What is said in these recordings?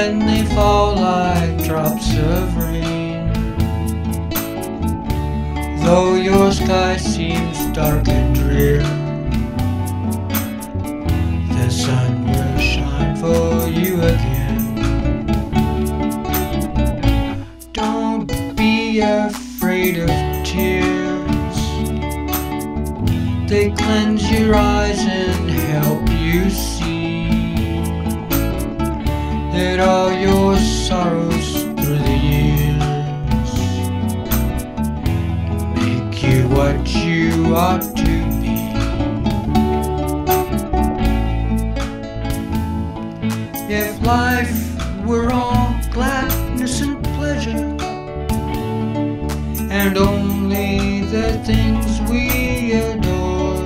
when they fall like drops of rain. Though your sky seems dark and drear, the sun will shine for you again. Don't be afraid of tears, they cleanse your eyes and help you see that all your sorrows through the years make you what you ought to be. If life were all gladness and pleasure, and only the things we adore,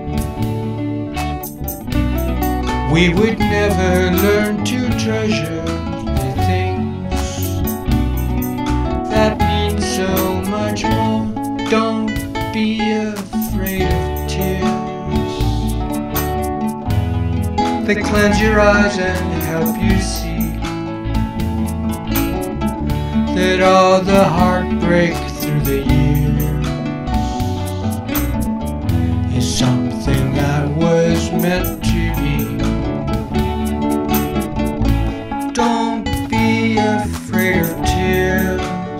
we would never learn to treasure the things that mean so much more. Don't be afraid of tears, they cleanse your eyes and help you see that all the heartbreak through the years is something that was meant to be. Don't be afraid of tears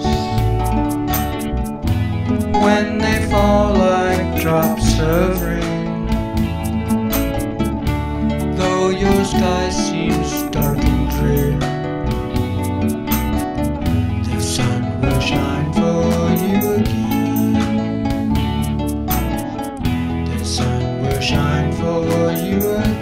when they fall like drops of rain. Though your sky seems dark and drear, the sun will shine for you again. The sun will shine for you again.